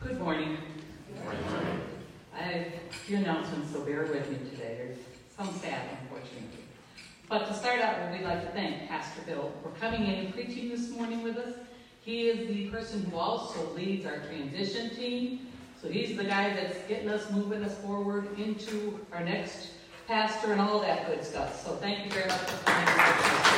Good morning. Good morning. I have a few announcements, so bear with me today. There's some sad, unfortunately. But to start out, we'd like to thank Pastor Bill for coming in and preaching this morning with us. He is the person who also leads our transition team. So he's the guy that's getting us, moving us forward into our next pastor and all that good stuff. So thank you very much for coming and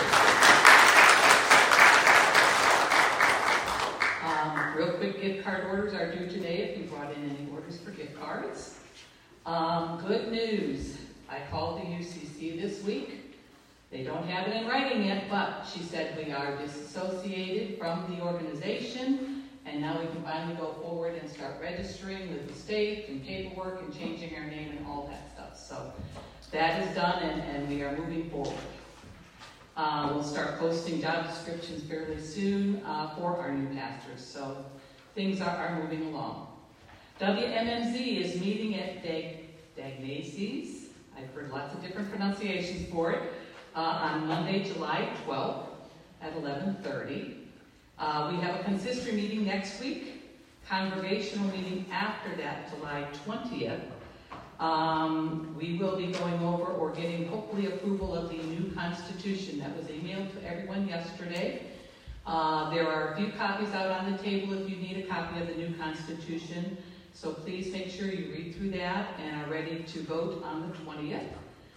real quick, gift card orders are due today if you brought in any orders for gift cards. Good news. I called the UCC this week. They don't have it in writing yet, but she said we are disassociated from the organization, and now we can finally go forward and start registering with the state and paperwork and changing our name and all that stuff. So that is done, and we are moving forward. We'll start posting job descriptions fairly soon for our new pastors, so things are moving along. WMMZ is meeting at Dagnacies. I've heard lots of different pronunciations for it. On Monday, July 12th at 11:30. We have a consistory meeting next week, congregational meeting after that, July 20th. We will be going over or getting hopefully approval of the new Constitution that was emailed to everyone yesterday. There are a few copies out on the table if you need a copy of the new Constitution. So please make sure you read through that and are ready to vote on the 20th.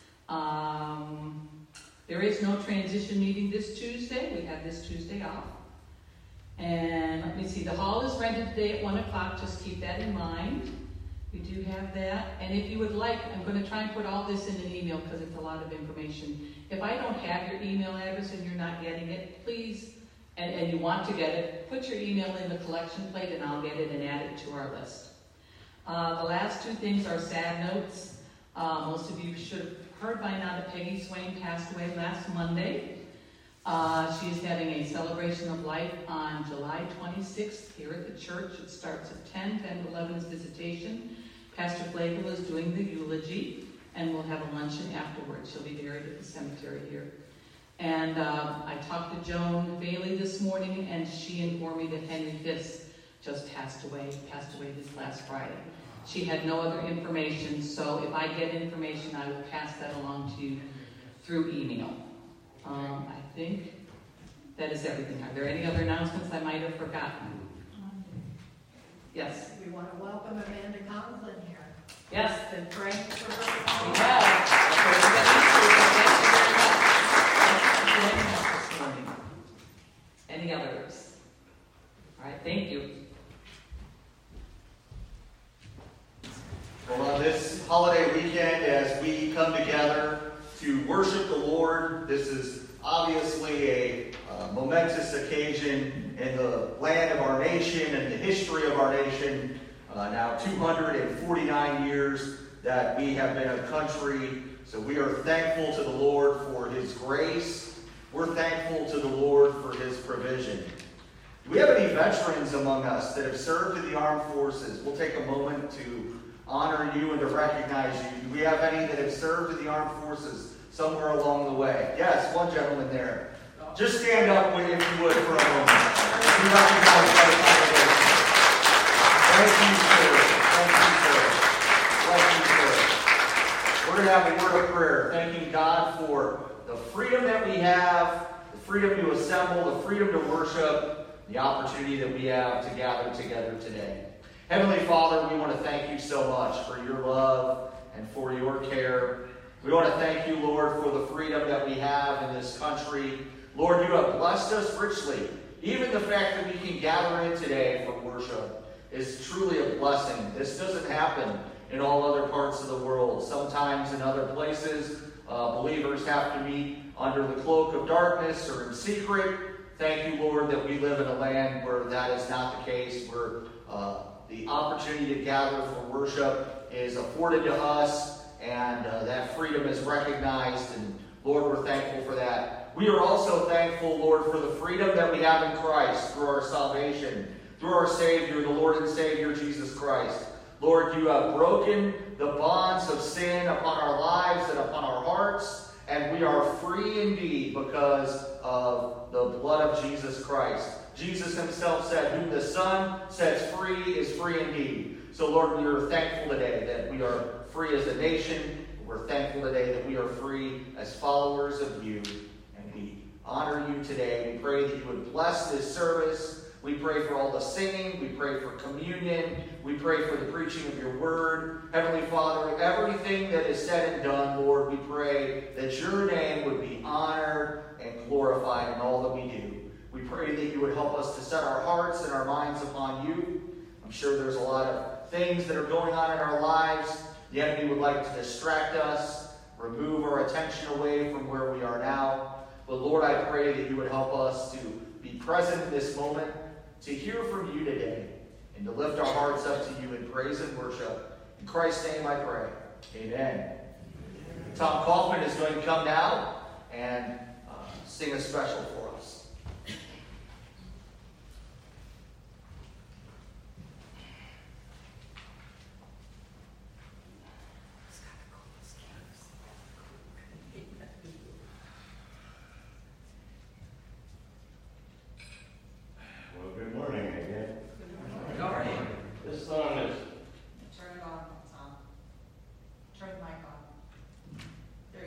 There is no transition meeting this Tuesday. We have this Tuesday off. And let me see, the hall is rented today at 1 o'clock. Just keep that in mind. We do have that. And if you would like, I'm going to try and put all this in an email because it's a lot of information. If I don't have your email address and you're not getting it, please, and you want to get it, put your email in the collection plate and I'll get it and add it to our list. The last two things are sad notes. Most of you should have heard by now that Peggy Swain passed away last Monday. She is having a celebration of life on July 26th here at the church. It starts at 10 to 11 is visitation. Pastor Flagel is doing the eulogy, and we'll have a luncheon afterwards. She'll be buried at the cemetery here. And I talked to Joan Bailey this morning, and she informed me that Henry Fisk just passed away this last Friday. She had no other information, so if I get information, I will pass that along to you through email. I think that is everything. Are there any other announcements I might have forgotten? Yes? We want to welcome Amanda Conklin here. Yes? Been praying for her. We have. Thank you very much this morning. Any others? All right, thank you. Well, on this holiday weekend, as we come together to worship the Lord, this is obviously a momentous occasion in the land of our nation and the history of our nation. Now 249 years that we have been a country. So we are thankful to the Lord for His grace. We're thankful to the Lord for His provision. Do we have any veterans among us that have served in the armed forces? We'll take a moment to honor you and to recognize you. Do we have any that have served in the armed forces somewhere along the way? Yes, one gentleman there. Just stand up if you would for a moment. We recognize by the congregation. Thank you, sir. Thank you, sir. We're going to have a word of prayer, thanking God for the freedom that we have, the freedom to assemble, the freedom to worship, the opportunity that we have to gather together today. Heavenly Father, we want to thank you so much for your love and for your care. We want to thank you, Lord, for the freedom that we have in this country. Lord, you have blessed us richly. Even the fact that we can gather in today for worship is truly a blessing. This doesn't happen in all other parts of the world. Sometimes in other places, believers have to meet under the cloak of darkness or in secret. Thank you, Lord, that we live in a land where that is not the case, where the opportunity to gather for worship is afforded to us, and that freedom is recognized, and Lord, we're thankful for that. We are also thankful, Lord, for the freedom that we have in Christ through our salvation, through our Savior, the Lord and Savior, Jesus Christ. Lord, you have broken the bonds of sin upon our lives and upon our hearts, and we are free indeed because of the blood of Jesus Christ. Jesus himself said, whom the Son sets free is free indeed. So Lord, we are thankful today that we are free as a nation. We're thankful today that we are free as followers of you. And we honor you today. We pray that you would bless this service. We pray for all the singing. We pray for communion. We pray for the preaching of your word. Heavenly Father, everything that is said and done, Lord, we pray that your name would be honored and glorified in all that we do. We pray that you would help us to set our hearts and our minds upon you. I'm sure there's a lot of things that are going on in our lives. The enemy would like to distract us, remove our attention away from where we are now. But Lord, I pray that you would help us to be present in this moment, to hear from you today, and to lift our hearts up to you in praise and worship. In Christ's name I pray. Amen. Tom Kaufman is going to come now and sing a special for us. Well, good morning again. Good morning. This song is Turn it on, Tom. Turn the mic on. There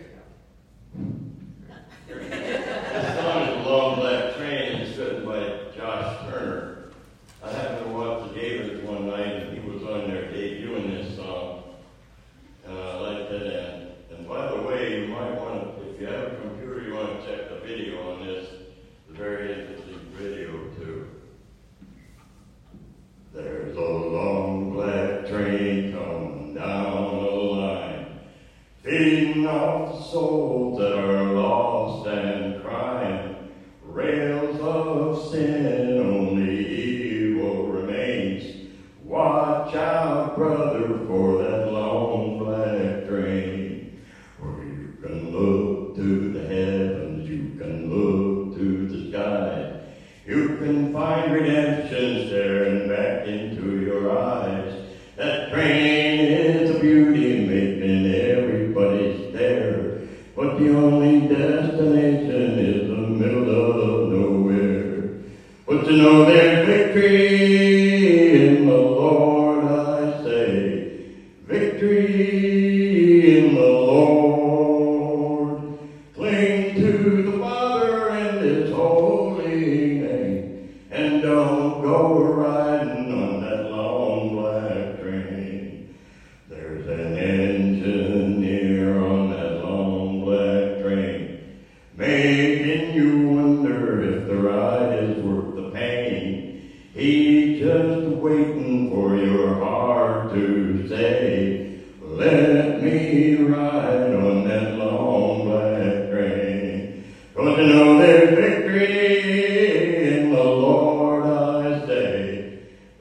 you go. this song is "A Long Black Train." It's written by Josh Turner. I happened to watch the Davids one night, and he was on there debuting this song, and I liked it. And by the way, you might want to, if you have a computer, you want to check the video on this. It's a very interesting video too. There's a long black train coming down the line, feeding off the souls that are lost and crying. Rails of sin, only evil remains. Watch out, brother, for that long black train. For you can look to the heavens, you can look to the sky. You can find redemption staring back into your eyes. That train is a beauty, making everybody stare. But the only destination is the middle of nowhere. But to know there's victory in the Lord, I say. Victory in the Lord. Cling to the Father and his holy name, and don't go riding on that long black train. There's an engineer on that long black train, making you wonder if the ride is worth the pain. He's just waiting for your heart to say, let me ride on that long black train. Don't you know there's victory in the Lord, I say.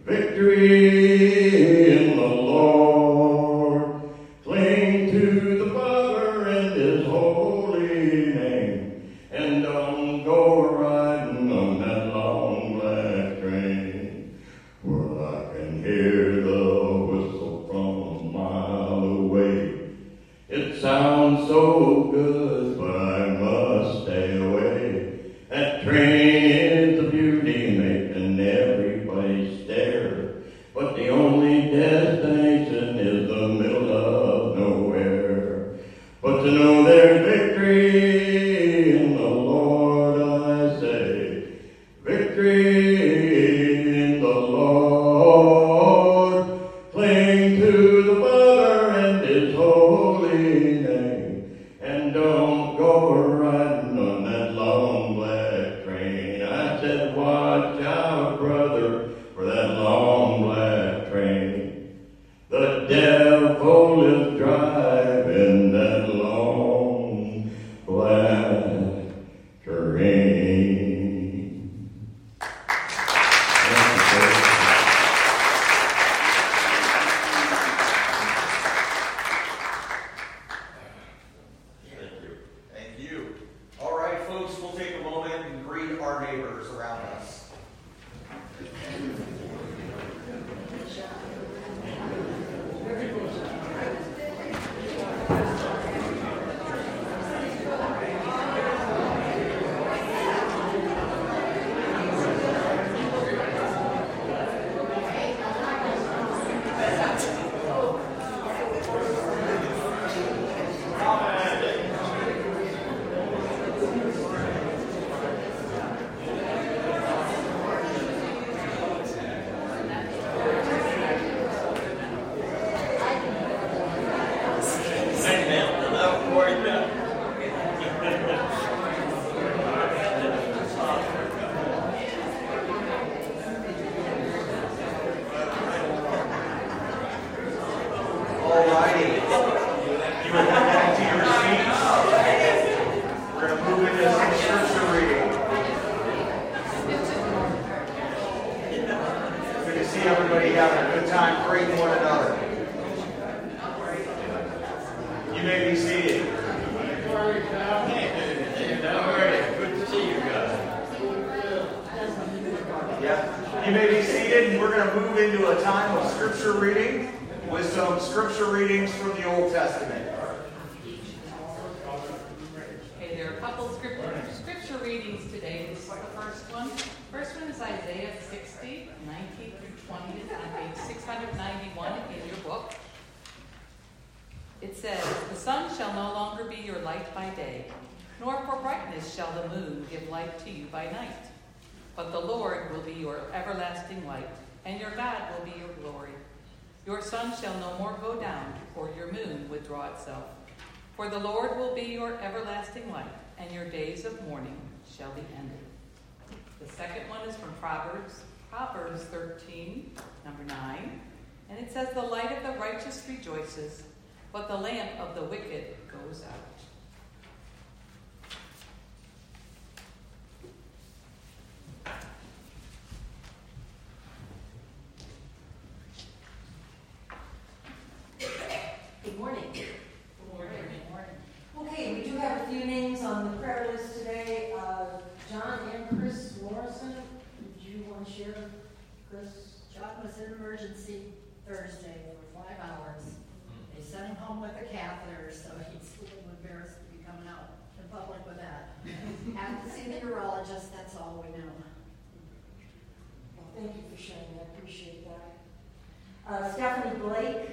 Victory in the Lord. Cling to the Father and his holy name, and don't go riding on that long black train. Well, I can hear the whistle from a mile away. It sounds so good, but I must stay away. That train is the beauty, making everybody stare. But the only destination is the middle of nowhere. But to know there's victory in the Lord, I say. Victory in the Lord. Cling to the Father and his holy name, and don't go riding on that long black train. I said, watch out, brother, for that long black train. All righty. You will go back to your seats. We're going to move into some scripture reading. Good to see everybody having a good time praising one another. You may be seated. Good to see you guys. Yeah. You may be seated, and we're going to move into a time of scripture reading with some scripture readings from the Old Testament. Okay, there are a couple scripture readings today. This is the first one. First one is Isaiah 60, 19 through 20. It's on page 691 in your book. It says, "The sun shall no longer be your light by day, nor for brightness shall the moon give light to you by night. But the Lord will be your everlasting light, and your God will be your glory. Your sun shall no more go down, or your moon withdraw itself. For the Lord will be your everlasting light, and your days of mourning shall be ended." The second one is from Proverbs 13, number 9. And it says, "The light of the righteous rejoices, but the lamp of the wicked goes out." Good morning. Okay, we do have a few names on the prayer list today. John and Chris Morrison. Did you want to share, Chris? John was in emergency Thursday for 5 hours. They sent him home with a catheter, so he's a little embarrassed to be coming out in public with that. Have to see the urologist, that's all we know. Well, thank you for sharing that. I appreciate that. Stephanie Blake,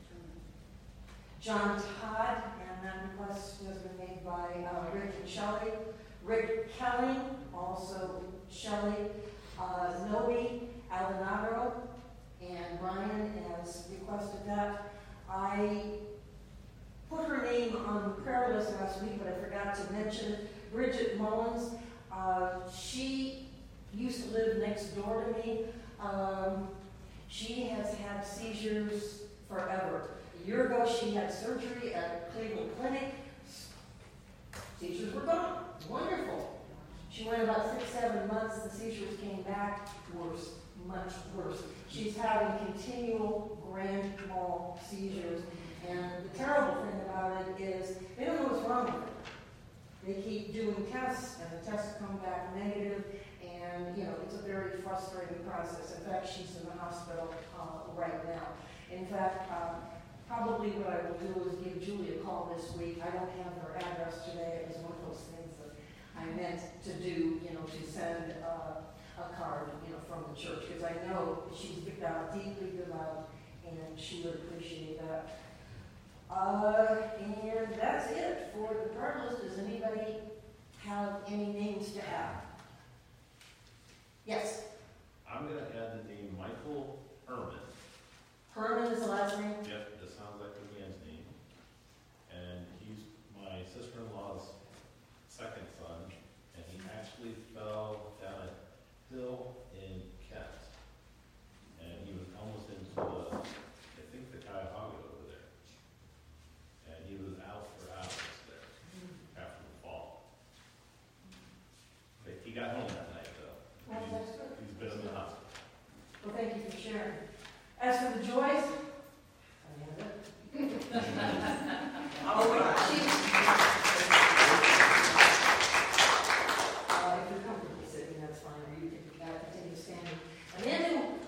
John Todd, and that request was made by Rick and Shelley. Rick Kelly, also Shelley, Noe Alenado, and Brian has requested that. I put her name on the prayer list last week, but I forgot to mention Bridget Mullins. She used to live next door to me. She has had seizures forever. A year ago, she had surgery at Cleveland Clinic. Seizures were gone. Wonderful. She went about 6-7 months. The seizures came back worse, much worse. She's having continual grand mal seizures. And the terrible thing about it is they don't know what's wrong with her. They keep doing tests, and the tests come back negative. And, it's a very frustrating process. In fact, she's in the hospital right now. In fact, probably what I will do is give Julie a call this week. I don't have her address today. It was one of those things that I meant to do, to send a card, from the church, because I know she's deeply devout, and she would appreciate that. And that's it for the prayer list. Does anybody have any names to add? Yes? I'm going to add the name Michael Herman. Herman is the last name? Yep, this sounds like a man's name. And he's my sister-in-law's second son, and he actually fell down a hill in Kent. And he was almost into the Cuyahoga over there. And he was out for hours there after the fall. But he got home that night, though. Well, that's good. He's been in the hospital. Well, thank you for sharing. As for the joys, if you're comfortable sitting, that's fine, or you can continue standing. Amanda,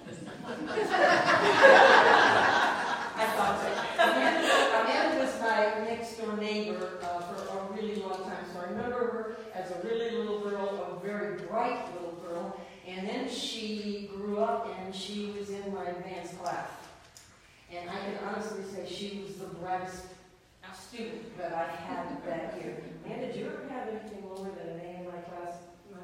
I thought so. Amanda was my next door neighbor for a really long time, so I remember her as a really little girl, a very bright little girl, and then she grew up and she was in my advanced class. And I can honestly say she was the brightest student that I had that year. Man, did you ever have anything lower than an A in my class? No.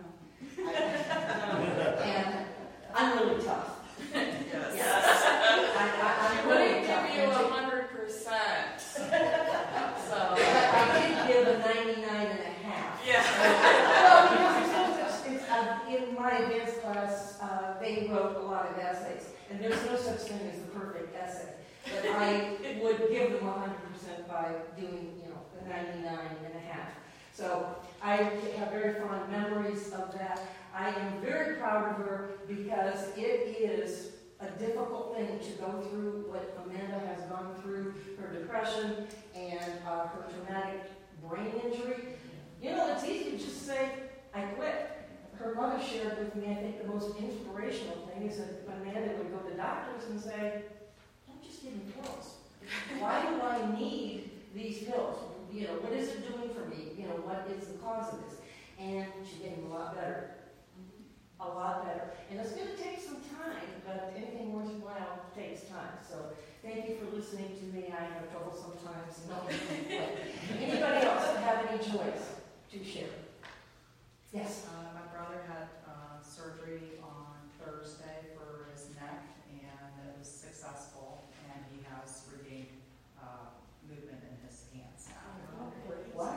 And I'm really tough. Yes. I'm really tough. Give you 100%. So. But I did give a 99.5. Yeah. Well, because in my advanced class, they wrote a lot of essays, and there's no such thing as the perfect essay. But I would would give them 100% by doing, you know, the 99.5. So I have very fond memories of that. I am very proud of her because it is a difficult thing to go through what Amanda has gone through, her depression and her traumatic brain injury. You know, it's easy to just say, I quit. Her mother shared with me, I think the most inspirational thing is that Amanda would go to doctors and say, don't just give me pills. Why do I need these pills? You know, what is it doing for me? You know, what is the cause of this? And she's getting a lot better. A lot better. And it's going to take some time, but anything worthwhile takes time. So thank you for listening to me. I have trouble sometimes. Anybody else have any joys to share? Yes. My brother had surgery on Thursday for his neck, and it was successful, and he has regained movement in his hands now. Wow.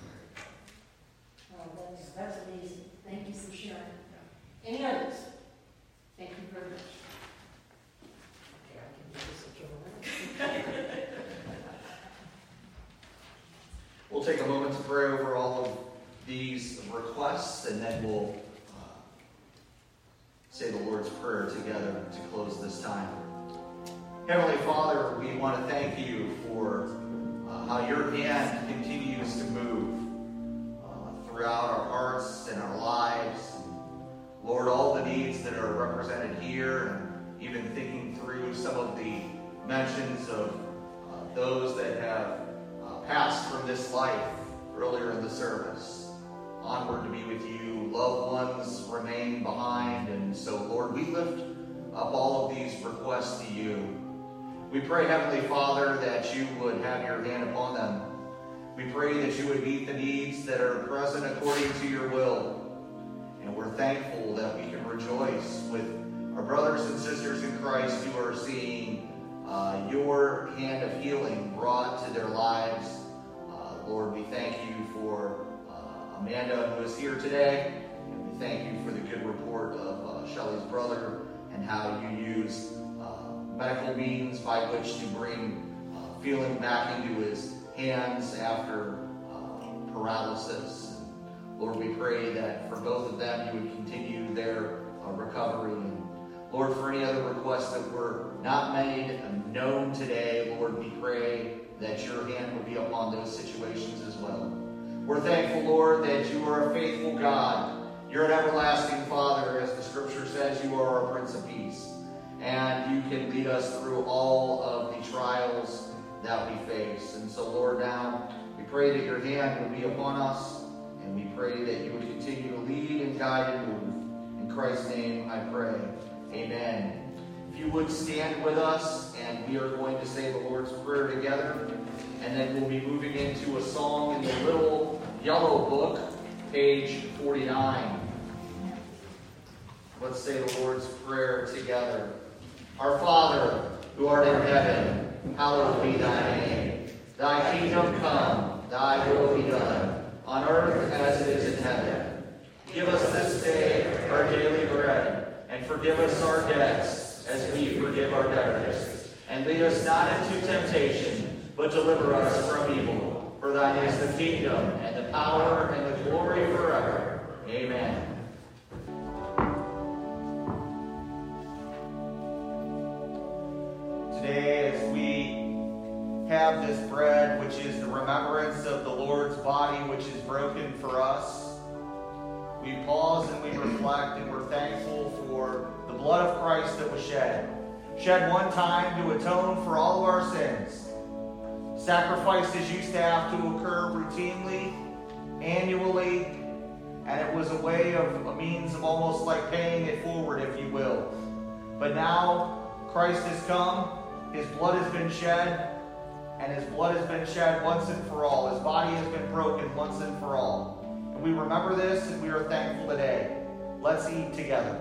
Oh, that's amazing. Thank you for sharing. Any others? Thank you very much. Okay, I can do this if you're We'll take a moment to pray over all of these requests, and then we'll say the Lord's Prayer together to close this time. Heavenly Father, we want to thank you for how your hand continues to move throughout our hearts and our lives. Lord, all the needs that are represented here, and even thinking through some of the mentions of those that have passed from this life earlier in the service, onward to be with you. Loved ones remain behind, and so, Lord, we lift up all of these requests to you. We pray, Heavenly Father, that you would have your hand upon them. We pray that you would meet the needs that are present according to your will. And we're thankful that we can rejoice with our brothers and sisters in Christ who are seeing your hand of healing brought to their lives. Lord, we thank you for Amanda, who is here today. And we thank you for the good report of Shelley's brother and how you use medical means by which to bring feeling back into his hands after paralysis. Lord, we pray that for both of them, you would continue their recovery. And Lord, for any other requests that were not made known today, Lord, we pray that your hand would be upon those situations as well. We're thankful, Lord, that you are a faithful God. You're an everlasting Father. As the scripture says, you are our Prince of Peace. And you can lead us through all of the trials that we face. And so, Lord, now we pray that your hand would be upon us. And we pray that you would continue to lead and guide and move. In Christ's name I pray. Amen. If you would stand with us, and we are going to say the Lord's Prayer together. And then we'll be moving into a song in the little yellow book, page 49. Let's say the Lord's Prayer together. Our Father, who art in heaven, hallowed be thy name. Thy kingdom come, thy will be done, on earth as it is in heaven. Give us this day our daily bread, and forgive us our debts, as we forgive our debtors. And lead us not into temptation, but deliver us from evil. For thine is the kingdom, and the power, and the glory forever. Amen. Today, as we have this bread, which is the remembrance of the Lord's body, which is broken for us, we pause and we reflect, and we're thankful for the blood of Christ that was shed. Shed one time to atone for all of our sins. Sacrifices used to have to occur routinely, annually, and it was a means of almost like paying it forward, if you will. But now Christ has come, his blood has been shed, and his blood has been shed once and for all. His body has been broken once and for all. And we remember this, and we are thankful today. Let's eat together.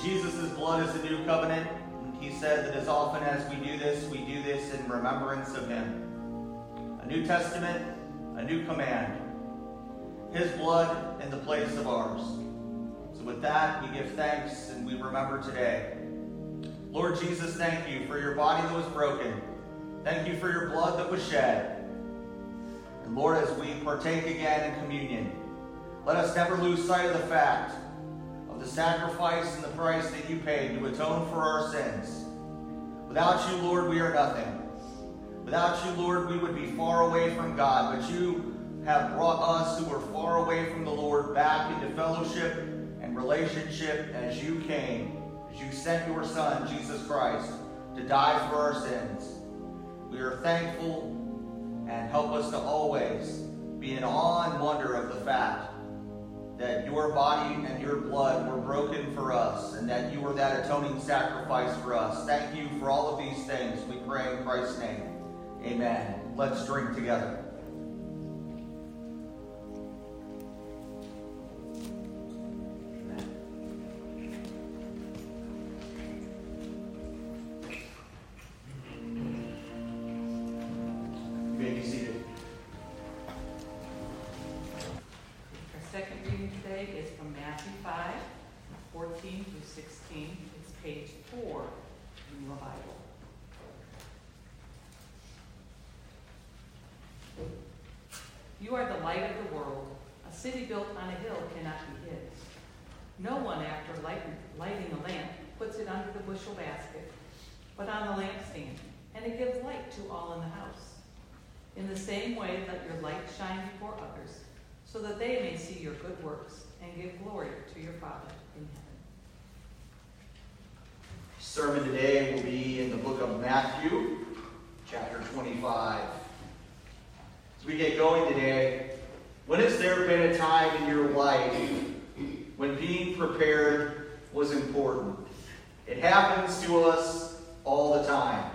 Jesus' blood is the new covenant. He said that as often as we do this in remembrance of him. A New Testament, a new command. His blood in the place of ours. So with that, we give thanks and we remember today. Lord Jesus, thank you for your body that was broken. Thank you for your blood that was shed. And Lord, as we partake again in communion, let us never lose sight of the fact of the sacrifice and the price that you paid to atone for our sins. Without you, Lord, we are nothing. Without you, Lord, we would be far away from God, but you have brought us who were far away from the Lord back into fellowship and relationship as you came, as you sent your Son, Jesus Christ, to die for our sins. We are thankful, and help us to always be in awe and wonder of the fact that your body and your blood were broken for us, and that you were that atoning sacrifice for us. Thank you for all of these things. We pray in Christ's name. Amen. Let's drink together. Is from Matthew 5, 14 through 16. It's page 4 in your Bible. You are the light of the world. A city built on a hill cannot be hid. No one, after lighting a lamp, puts it under the bushel basket, but on the lampstand, and it gives light to all in the house. In the same way, let your light shine before others, so that they may see your good works and give glory to your Father in heaven. Sermon today will be in the book of Matthew, chapter 25. As we get going today, when has there been a time in your life when being prepared was important? It happens to us all the time.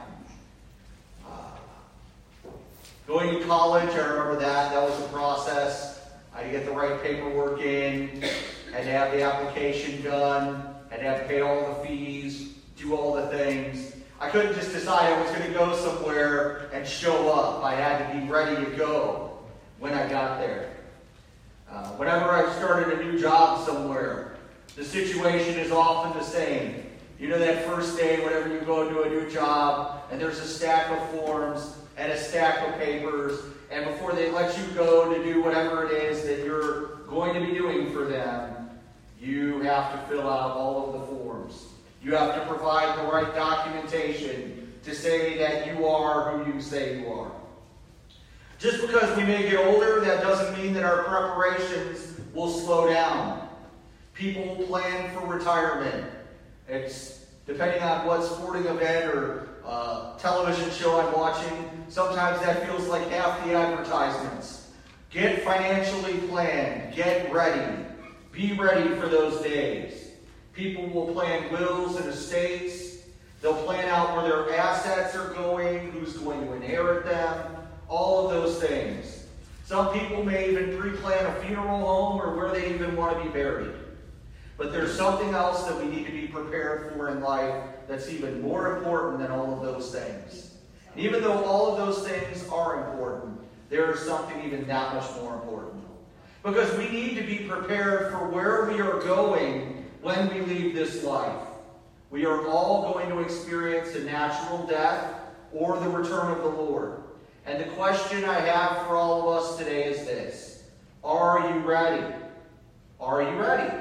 Going to college, I remember that was a process. I had to get the right paperwork in, had to have the application done, had to have to pay all the fees, do all the things. I couldn't just decide I was going to go somewhere and show up. I had to be ready to go when I got there. Whenever I started a new job somewhere, the situation is often the same. You know that first day whenever you go into a new job and there's a stack of forms and a stack of papers, and before they let you go to do whatever it is that you're going to be doing for them, you have to fill out all of the forms. You have to provide the right documentation to say that you are who you say you are. Just because we may get older, that doesn't mean that our preparations will slow down. People plan for retirement. It's depending on what sporting event or television show I'm watching, sometimes that feels like half the advertisements. Get financially planned. Get ready. Be ready for those days. People will plan wills and estates. They'll plan out where their assets are going, who's going to inherit them, all of those things. Some people may even pre-plan a funeral home or where they even want to be buried. But there's something else that we need to be prepared for in life that's even more important than all of those things. And even though all of those things are important, there is something even that much more important. Because we need to be prepared for where we are going when we leave this life. We are all going to experience a natural death or the return of the Lord. And the question I have for all of us today is this: are you ready? Are you ready?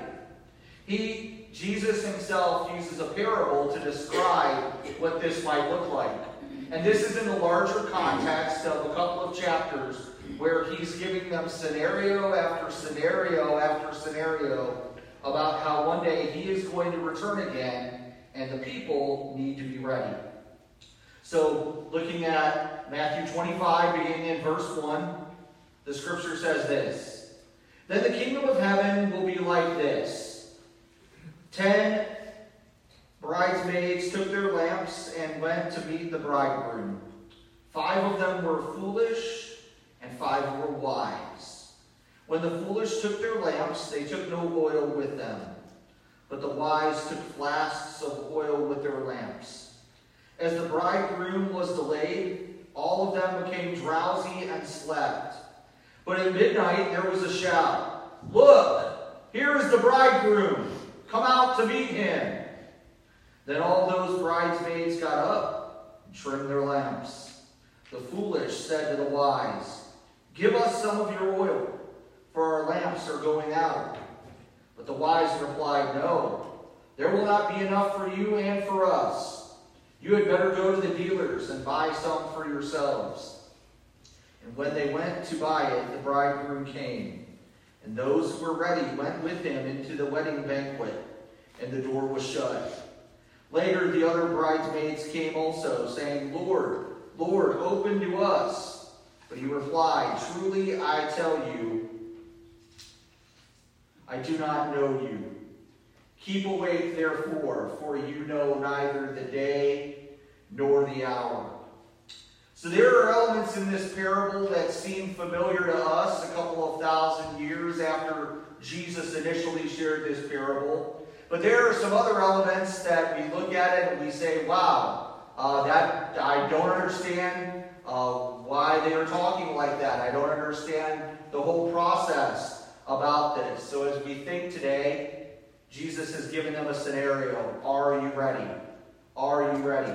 Jesus himself uses a parable to describe what this might look like. And this is in the larger context of a couple of chapters where he's giving them scenario after scenario after scenario about how one day he is going to return again and the people need to be ready. So, looking at Matthew 25, beginning in verse 1, the scripture says this: "Then the kingdom of heaven will be like this. 10 bridesmaids took their lamps and went to meet the bridegroom. 5 of them were foolish, and 5 were wise. When the foolish took their lamps, they took no oil with them. But the wise took flasks of oil with their lamps. As the bridegroom was delayed, all of them became drowsy and slept. But at midnight there was a shout, "Look, here is the bridegroom! Come out to meet him!" Then all those bridesmaids got up and trimmed their lamps. The foolish said to the wise, "Give us some of your oil, for our lamps are going out." But the wise replied, "No, there will not be enough for you and for us. You had better go to the dealers and buy some for yourselves." And when they went to buy it, the bridegroom came, and those who were ready went with him into the wedding banquet, and the door was shut. Later the other bridesmaids came also, saying, "Lord, Lord, open to us." But he replied, "Truly I tell you, I do not know you. Keep awake therefore, for you know neither the day nor the hour." So there are elements in this parable that seem familiar to us a couple of thousand years after Jesus initially shared this parable. But there are some other elements that we look at it and we say, wow, that I don't understand why they are talking like that. I don't understand the whole process about this. So as we think today, Jesus has given them a scenario. Are you ready? Are you ready?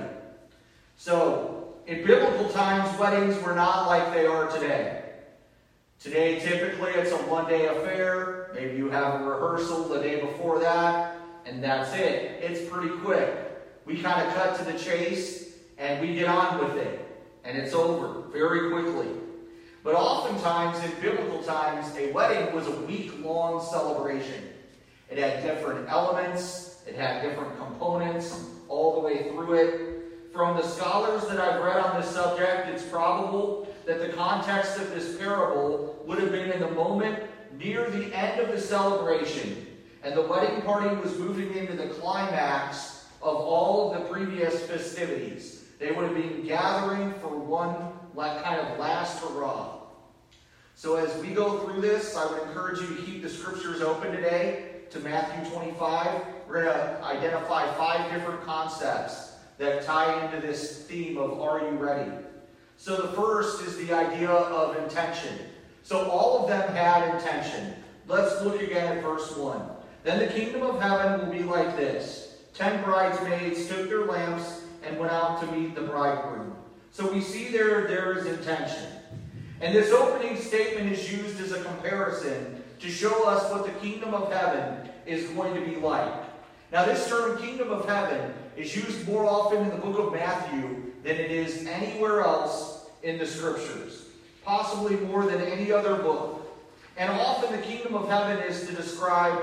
So, in biblical times, weddings were not like they are today. Today, typically, it's a one-day affair. Maybe you have a rehearsal the day before that, and that's it. It's pretty quick. We kind of cut to the chase, and we get on with it, and it's over very quickly. But oftentimes, in biblical times, a wedding was a week-long celebration. It had different elements, it had different components all the way through it. From the scholars that I've read on this subject, it's probable that the context of this parable would have been in the moment near the end of the celebration, and the wedding party was moving into the climax of all of the previous festivities. They would have been gathering for one kind of last hurrah. So as we go through this, I would encourage you to keep the scriptures open today to Matthew 25. We're going to identify 5 different concepts that tie into this theme of are you ready? So the first is the idea of intention. So all of them had intention. Let's look again at verse 1. Then the kingdom of heaven will be like this. 10 bridesmaids took their lamps and went out to meet the bridegroom. So we see there is intention. And this opening statement is used as a comparison to show us what the kingdom of heaven is going to be like. Now this term kingdom of heaven is used more often in the book of Matthew than it is anywhere else in the scriptures. Possibly more than any other book. And often the kingdom of heaven is to describe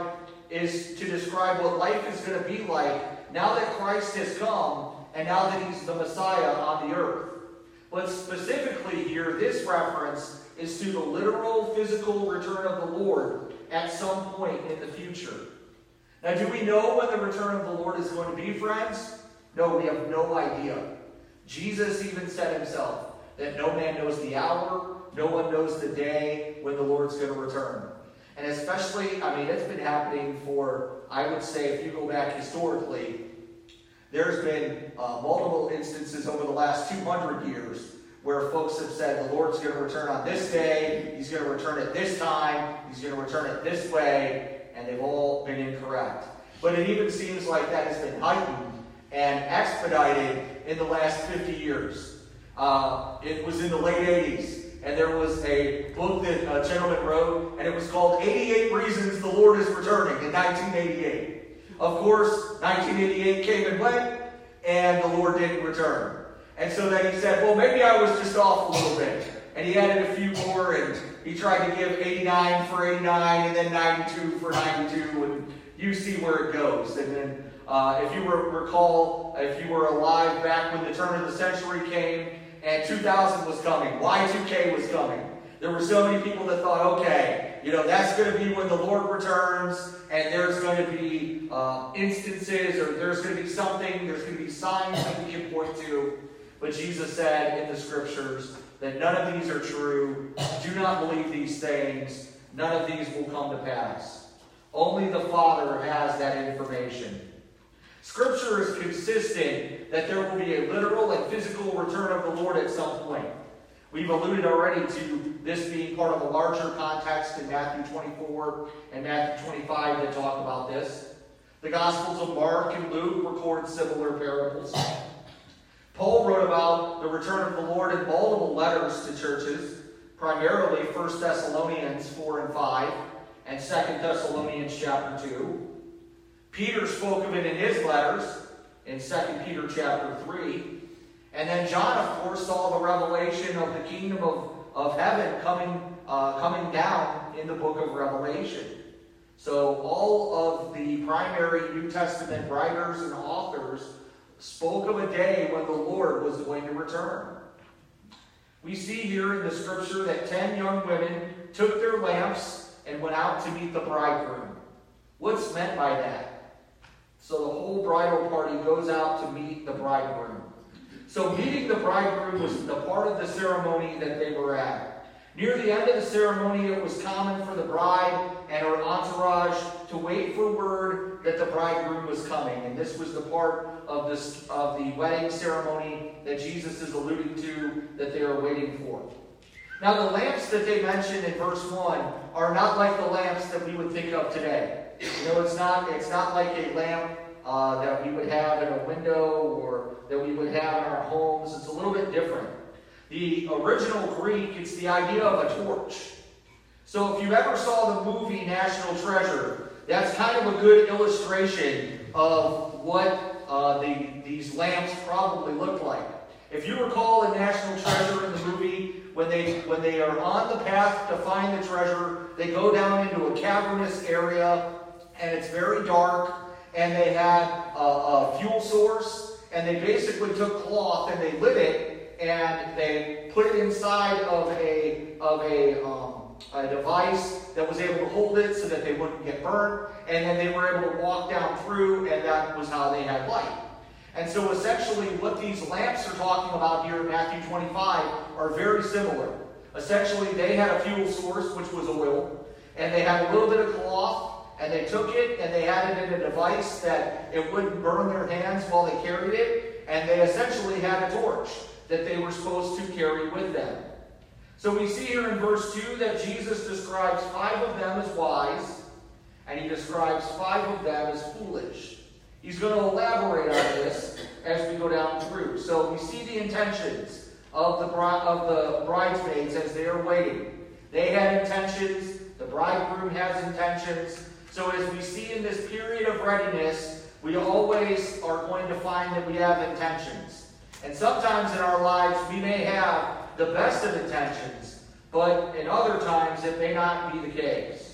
what life is going to be like now that Christ has come and now that he's the Messiah on the earth. But specifically here, this reference is to the literal physical return of the Lord at some point in the future. Now, do we know when the return of the Lord is going to be, friends? No, we have no idea. Jesus even said himself that no man knows the hour, no one knows the day when the Lord's going to return. And especially, it's been happening for, I would say, if you go back historically, there's been multiple instances over the last 200 years where folks have said the Lord's going to return on this day, he's going to return at this time, he's going to return it this way, and they've all been incorrect. But it even seems like that has been heightened and expedited in the last 50 years. It was in the late 80s, and there was a book that a gentleman wrote, and it was called 88 Reasons the Lord is Returning in 1988. Of course, 1988 came and went, and the Lord didn't return. And so then he said, well, maybe I was just off a little bit. And he added a few more, and he tried to give 89 for 89, and then 92 for 92, and you see where it goes. And then if you were alive back when the turn of the century came, and 2000 was coming, Y2K was coming, there were so many people that thought, okay, that's going to be when the Lord returns, and there's going to be instances, or there's going to be something, there's going to be signs that we can point to. But Jesus said in the scriptures that none of these are true. Do not believe these things. None of these will come to pass. Only the Father has that information. Scripture is consistent that there will be a literal and physical return of the Lord at some point. We've alluded already to this being part of a larger context in Matthew 24 and Matthew 25 that talk about this. The Gospels of Mark and Luke record similar parables. Paul wrote about the return of the Lord in multiple letters to churches, primarily 1 Thessalonians 4 and 5 and 2 Thessalonians chapter 2. Peter spoke of it in his letters in 2 Peter chapter 3. And then John, of course, saw the revelation of the kingdom of heaven coming down in the book of Revelation. So all of the primary New Testament writers and authors spoke of a day when the Lord was going to return. We see here in the scripture that 10 young women took their lamps and went out to meet the bridegroom. What's meant by that? So the whole bridal party goes out to meet the bridegroom. So meeting the bridegroom was the part of the ceremony that they were at. Near the end of the ceremony, it was common for the bride and her entourage to wait for word that the bridegroom was coming. And this was the part of the wedding ceremony that Jesus is alluding to that they are waiting for. Now, the lamps that they mention in verse 1 are not like the lamps that we would think of today. You know, it's not like a lamp that we would have in a window or that we would have in our homes. It's a little bit different. The original Greek, it's the idea of a torch. So if you ever saw the movie National Treasure, that's kind of a good illustration of what these lamps probably look like. If you recall in National Treasure in the movie, when they are on the path to find the treasure, they go down into a cavernous area, and it's very dark, and they had a fuel source, and they basically took cloth and they lit it, and they put it inside of a device that was able to hold it so that they wouldn't get burnt, and then they were able to walk down through, and that was how they had light. And so essentially what these lamps are talking about here in Matthew 25 are very similar. Essentially they had a fuel source, which was oil, and they had a little bit of cloth, and they took it and they had it in a device that it wouldn't burn their hands while they carried it, and they essentially had a torch that they were supposed to carry with them. So we see here in verse 2 that Jesus describes 5 of them as wise, and he describes 5 of them as foolish. He's going to elaborate on this as we go down through. So we see the intentions of the bridesmaids as they are waiting. They had intentions. The bridegroom has intentions. So as we see in this period of readiness, we always are going to find that we have intentions. And sometimes in our lives, we may have the best of intentions, but in other times, it may not be the case.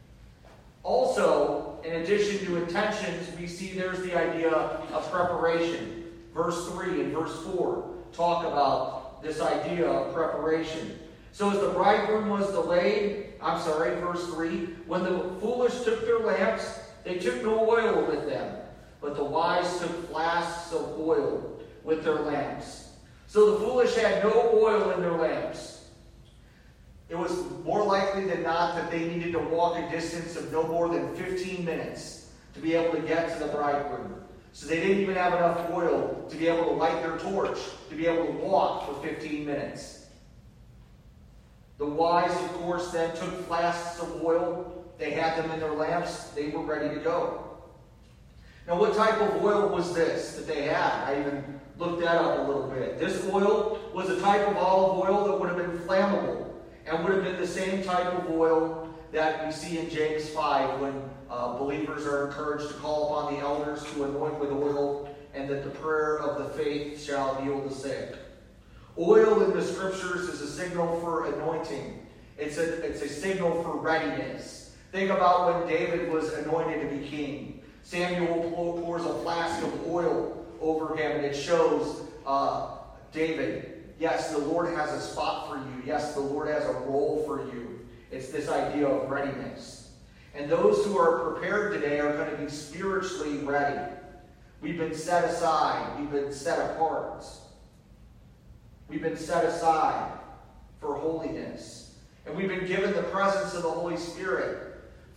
Also, in addition to intentions, we see there's the idea of preparation. Verse 3 and verse 4 talk about this idea of preparation. So as the bridegroom was delayed, verse 3, when the foolish took their lamps, they took no oil with them, but the wise took flasks of oil with their lamps. So the foolish had no oil in their lamps. It was more likely than not that they needed to walk a distance of no more than 15 minutes to be able to get to the bridegroom. So they didn't even have enough oil to be able to light their torch, to be able to walk for 15 minutes. The wise, of course, then took flasks of oil. They had them in their lamps. They were ready to go. Now, what type of oil was this that they had? I even looked that up a little bit. This oil was a type of olive oil that would have been flammable and would have been the same type of oil that we see in James 5 when believers are encouraged to call upon the elders to anoint with oil, and that the prayer of the faith shall heal the sick. Oil in the scriptures is a signal for anointing. It's a signal for readiness. Think about when David was anointed to be king. Samuel pours a flask of oil over him, and it shows David, yes, the Lord has a spot for you. Yes, the Lord has a role for you. It's this idea of readiness. And those who are prepared today are going to be spiritually ready. We've been set aside. We've been set apart. We've been set aside for holiness. And we've been given the presence of the Holy Spirit.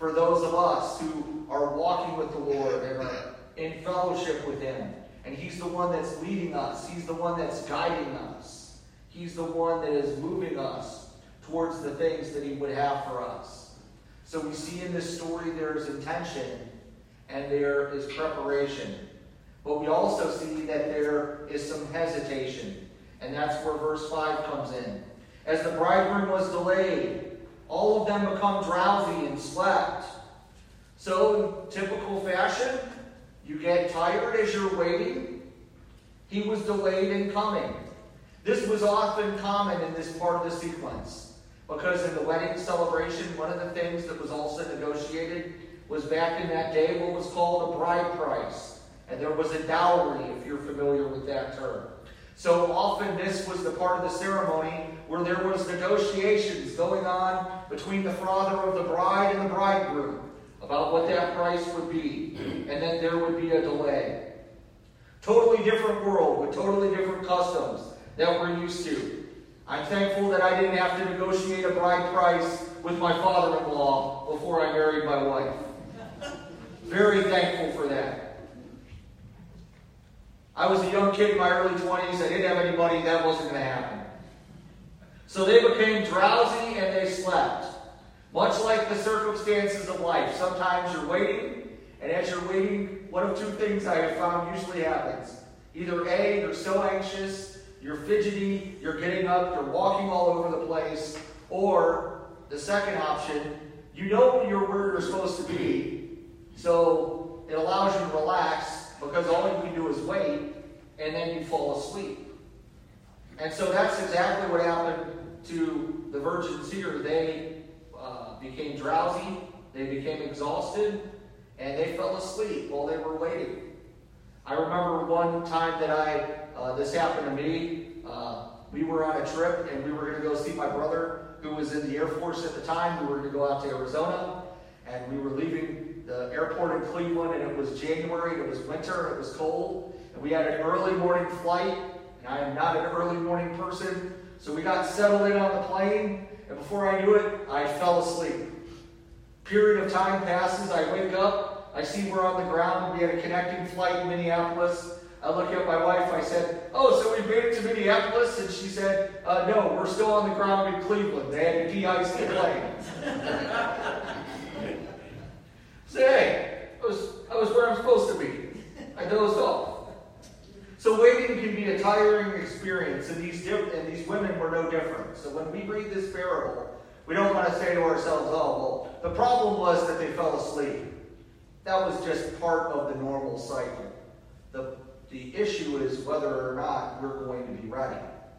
for those of us who are walking with the Lord and are in fellowship with Him. And He's the one that's leading us. He's the one that's guiding us. He's the one that is moving us towards the things that He would have for us. So we see in this story there is intention and there is preparation. But we also see that there is some hesitation. And that's where verse 5 comes in. As the bridegroom was delayed, all of them become drowsy and slept. So in typical fashion, you get tired as you're waiting. He was delayed in coming. This was often common in this part of the sequence. Because in the wedding celebration, one of the things that was also negotiated was back in that day what was called a bride price. And there was a dowry, if you're familiar with that term. So often this was the part of the ceremony where there was negotiations going on between the father of the bride and the bridegroom about what that price would be. And then there would be a delay. Totally different world with totally different customs that we're used to. I'm thankful that I didn't have to negotiate a bride price with my father-in-law before I married my wife. Very thankful for that. I was a young kid in my early 20s. I didn't have any money. That wasn't going to happen. So they became drowsy and they slept. Much like the circumstances of life. Sometimes you're waiting, and as you're waiting, one of two things I have found usually happens. Either A, you're so anxious, you're fidgety, you're getting up, you're walking all over the place, or the second option, you know where you're supposed to be, so it allows you to relax, because all you can do is wait, and then you fall asleep. And so that's exactly what happened to the virgins here. They became drowsy, they became exhausted, and they fell asleep while they were waiting. I remember one time that this happened to me. We were on a trip, and we were going to go see my brother, who was in the Air Force at the time. We were going to go out to Arizona, and we were leaving the airport in Cleveland, and it was January, and it was winter, and it was cold, and we had an early morning flight, and I am not an early morning person, so we got settled in on the plane, and before I knew it, I fell asleep. Period of time passes, I wake up, I see we're on the ground, we had a connecting flight in Minneapolis. I look at my wife, I said, "Oh, so we made it to Minneapolis?" And she said, "No, we're still on the ground in Cleveland. They had to de-ice the plane." So hey, I was where I'm supposed to be. I dozed off. So waiting can be a tiring experience, and these women were no different. So when we read this parable, we don't want to say to ourselves, "Oh, well, the problem was that they fell asleep." That was just part of the normal cycle. The issue is whether or not we're going to be ready.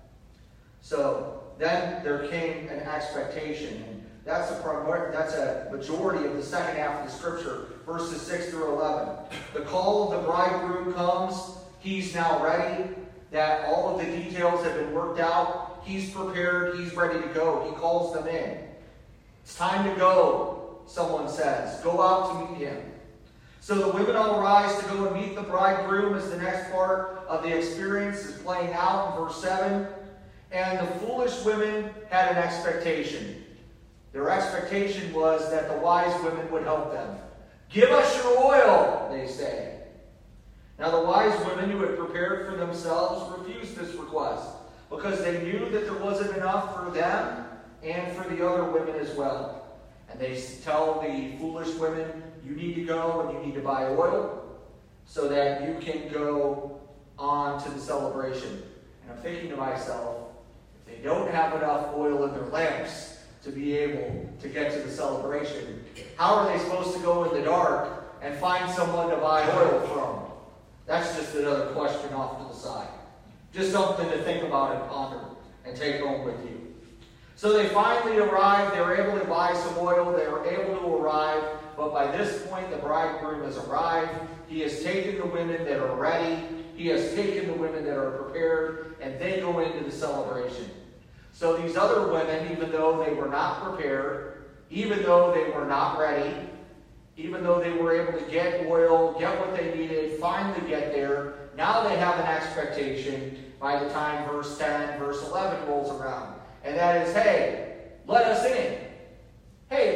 So then there came an expectation, and that's a majority of the second half of the scripture, verses 6 through 11. The call of the bridegroom comes. He's now ready. That all of the details have been worked out. He's prepared. He's ready to go. He calls them in. It's time to go, someone says. Go out to meet him. So the women all rise to go and meet the bridegroom as the next part of the experience is playing out in verse 7. And the foolish women had an expectation. Their expectation was that the wise women would help them. "Give us your oil," they say. Now the wise women who had prepared for themselves refused this request because they knew that there wasn't enough for them and for the other women as well. And they tell the foolish women, "You need to go and you need to buy oil so that you can go on to the celebration." And I'm thinking to myself, if they don't have enough oil in their lamps to be able to get to the celebration, how are they supposed to go in the dark and find someone to buy oil from? That's just another question off to the side. Just something to think about and ponder and take home with you. So they finally arrived. They were able to buy some oil. They were able to arrive. But by this point, the bridegroom has arrived. He has taken the women that are ready. He has taken the women that are prepared. And they go into the celebration. So these other women, even though they were not prepared, even though they were not ready, even though they were able to get oil, get what they needed, finally get there, now they have an expectation by the time verse 10, verse 11 rolls around. And that is, hey, let us in. Hey,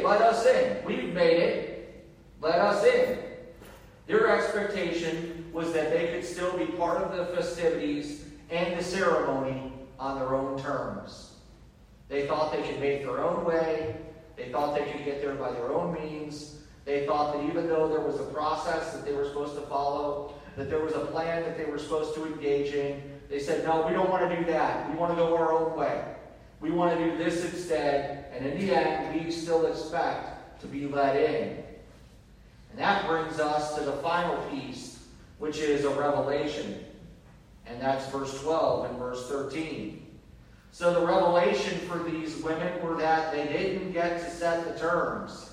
let us in. We've made it. Let us in. Their expectation was that they could still be part of the festivities and the ceremony on their own terms. They thought they could make their own way. They thought they could get there by their own means. They thought that even though there was a process that they were supposed to follow, that there was a plan that they were supposed to engage in, they said, no, we don't want to do that. We want to go our own way. We want to do this instead. And in the end, we still expect to be let in. And that brings us to the final piece, which is a revelation. And that's verse 12 and verse 13. So the revelation for these women were that they didn't get to set the terms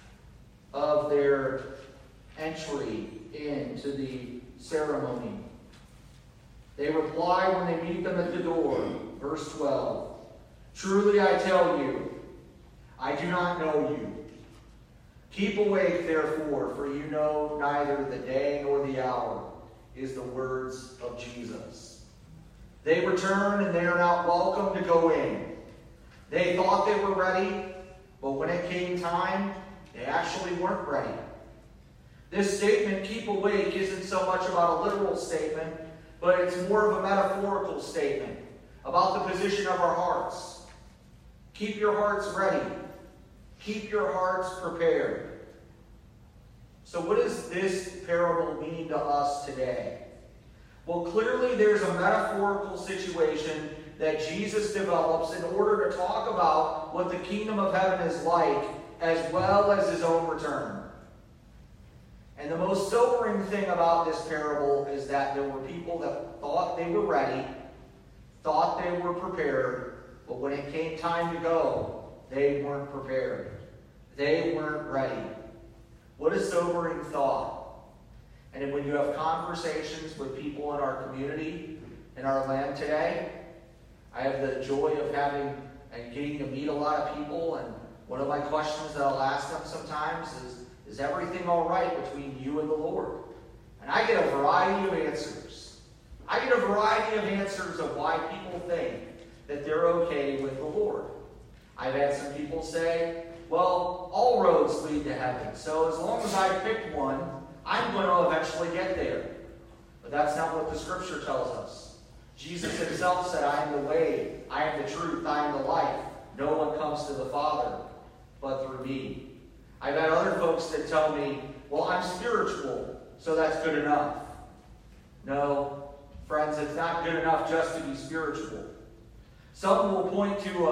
of their entry into the ceremony. They reply when they meet them at the door. Verse 12. Truly I tell you, I do not know you. Keep awake, therefore, for you know neither the day nor the hour, is the words of Jesus. They return and they are not welcome to go in. They thought they were ready, but when it came time, they actually weren't ready. This statement, keep awake, isn't so much about a literal statement, but it's more of a metaphorical statement about the position of our hearts. Keep your hearts ready. Keep your hearts prepared. So what does this parable mean to us today? Well, clearly there's a metaphorical situation that Jesus develops in order to talk about what the kingdom of heaven is like, as well as his own return. And the most sobering thing about this parable is that there were people that thought they were ready, thought they were prepared, but when it came time to go, they weren't prepared. They weren't ready. What a sobering thought. And when you have conversations with people in our community, in our land today, I have the joy of having and getting to meet a lot of people, and one of my questions that I'll ask them sometimes is everything all right between you and the Lord? And I get a variety of answers. I get a variety of answers of why people think that they're okay with the Lord. I've had some people say, well, all roads lead to heaven, so as long as I pick one, I'm going to eventually get there. But that's not what the Scripture tells us. Jesus himself said, I am the way, I am the truth, I am the life. No one comes to the Father but through me. I've had other folks that tell me, well, I'm spiritual, so that's good enough. No, friends, it's not good enough just to be spiritual. Some will point to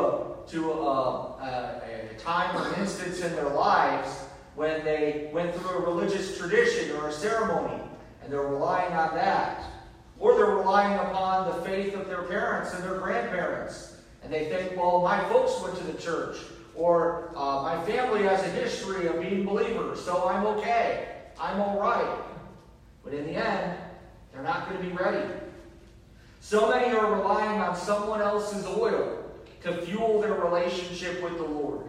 a time or an instance in their lives when they went through a religious tradition or a ceremony, and they're relying on that. Or they're relying upon the faith of their parents and their grandparents. And they think, well, my folks went to the church, or my family has a history of being believers, so I'm okay. I'm all right. But in the end, they're not going to be ready. So many are relying on someone else's oil to fuel their relationship with the Lord.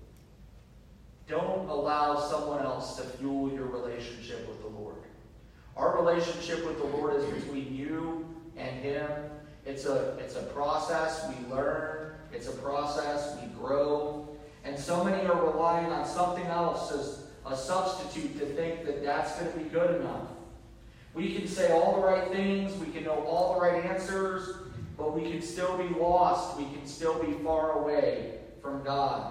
Don't allow someone else to fuel your relationship with the Lord. Our relationship with the Lord is between you and him. It's a process. We learn. It's a process. We grow. And so many are relying on something else as a substitute to think that that's going to be good enough. We can say all the right things. We can know all the right answers. But we can still be lost. We can still be far away from God.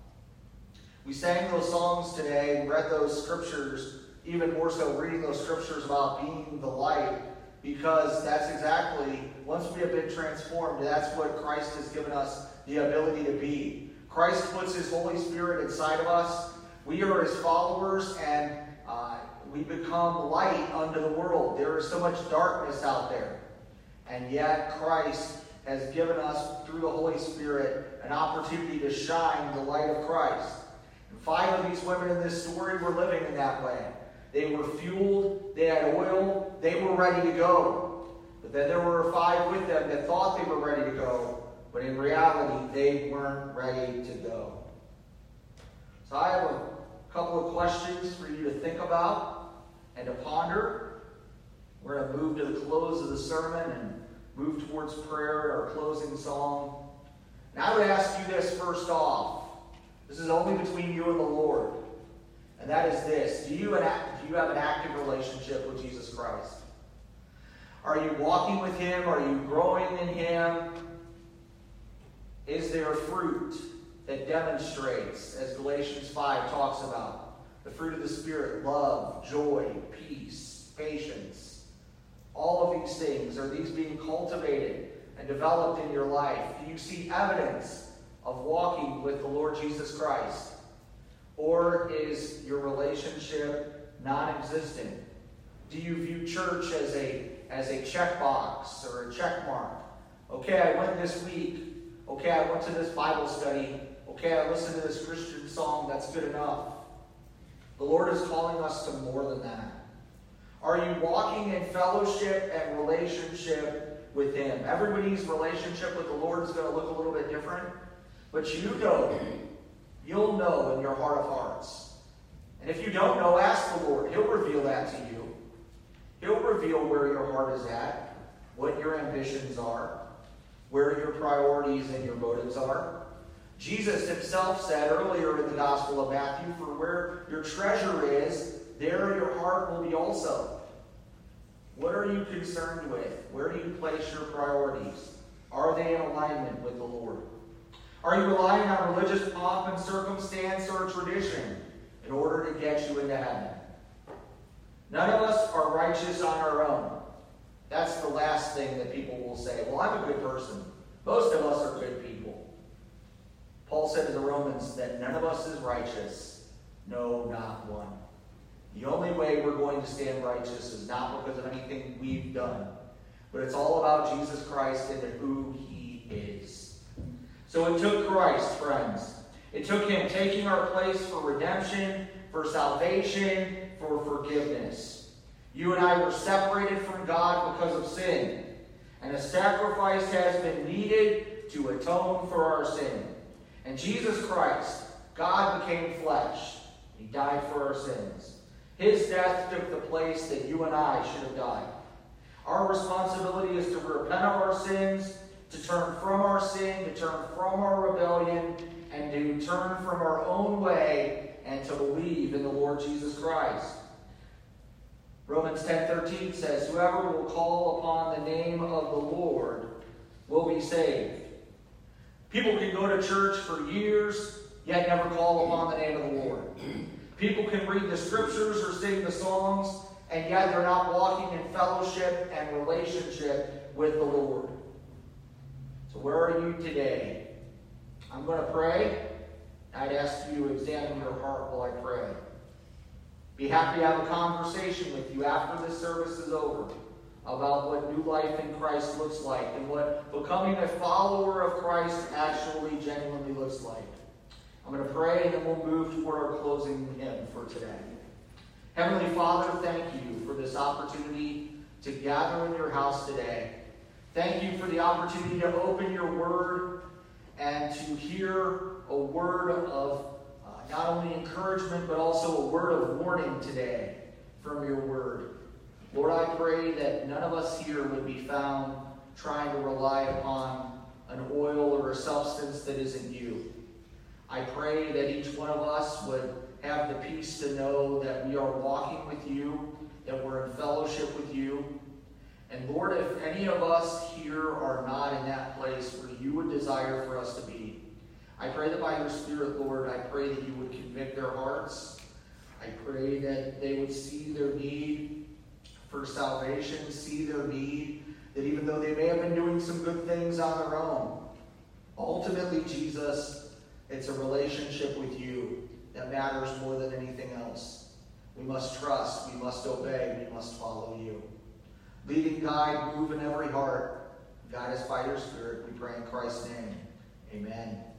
We sang those songs today and read those scriptures, even more so reading those scriptures about being the light, because that's exactly, once we have been transformed, that's what Christ has given us the ability to be. Christ puts his Holy Spirit inside of us. We are his followers, and we become light unto the world. There is so much darkness out there. And yet Christ has given us, through the Holy Spirit, an opportunity to shine the light of Christ. And 5 of these women in this story were living in that way. They were fueled, they had oil, they were ready to go. But then there were 5 with them that thought they were ready to go, but in reality, they weren't ready to go. So I have a couple of questions for you to think about and to ponder. We're going to move to the close of the sermon and move towards prayer, our closing song. And I would ask you this first off. This is only between you and the Lord. And that is this. Do you have an active relationship with Jesus Christ? Are you walking with Him? Are you growing in Him? Is there fruit that demonstrates, as Galatians 5 talks about, the fruit of the Spirit, love, joy, peace, patience, all of these things? Are these being cultivated and developed in your life? Do you see evidence of walking with the Lord Jesus Christ? Or is your relationship non-existent? Do you view church as a checkbox or a check mark? Okay, I went this week. Okay, I went to this Bible study. Okay, I listened to this Christian song. That's good enough. The Lord is calling us to more than that. Are you walking in fellowship and relationship with Him? Everybody's relationship with the Lord is going to look a little bit different. But you'll know in your heart of hearts. And if you don't know, ask the Lord. He'll reveal that to you. He'll reveal where your heart is at, what your ambitions are, where your priorities and your motives are. Jesus Himself said earlier in the Gospel of Matthew, for where your treasure is, there your heart will be also. What are you concerned with? Where do you place your priorities? Are they in alignment with the Lord? Are you relying on religious pomp and circumstance or tradition in order to get you into heaven? None of us are righteous on our own. That's the last thing that people will say. Well, I'm a good person. Most of us are good people. Paul said to the Romans that none of us is righteous. No, not one. The only way we're going to stand righteous is not because of anything we've done, but it's all about Jesus Christ and who He is. So it took Christ, friends. It took Him taking our place for redemption, for salvation, for forgiveness. You and I were separated from God because of sin, and a sacrifice has been needed to atone for our sin. And Jesus Christ, God became flesh. He died for our sins. His death took the place that you and I should have died. Our responsibility is to repent of our sins, to turn from our sin, to turn from our rebellion, and to turn from our own way and to believe in the Lord Jesus Christ. Romans 10:13 says, whoever will call upon the name of the Lord will be saved. People can go to church for years, yet never call upon the name of the Lord. People can read the scriptures or sing the songs, and yet they're not walking in fellowship and relationship with the Lord. So where are you today? I'm going to pray. I'd ask you to examine your heart while I pray. Be happy to have a conversation with you after this service is over about what new life in Christ looks like and what becoming a follower of Christ actually genuinely looks like. I'm going to pray and then we'll move toward our closing hymn for today. Heavenly Father, thank you for this opportunity to gather in your house today. Thank you for the opportunity to open your word and to hear a word of not only encouragement, but also a word of warning today from your word. Lord, I pray that none of us here would be found trying to rely upon an oil or a substance that isn't you. I pray that each one of us would have the peace to know that we are walking with you, that we're in fellowship with you. And Lord, if any of us here are not in that place where you would desire for us to be, I pray that by your Spirit, Lord, I pray that you would convict their hearts. I pray that they would see their need for salvation, see their need, that even though they may have been doing some good things on their own, ultimately, Jesus, it's a relationship with you that matters more than anything else. We must trust, we must obey, we must follow you. Lead and guide, move in every heart. Guide us by your Spirit, we pray in Christ's name. Amen.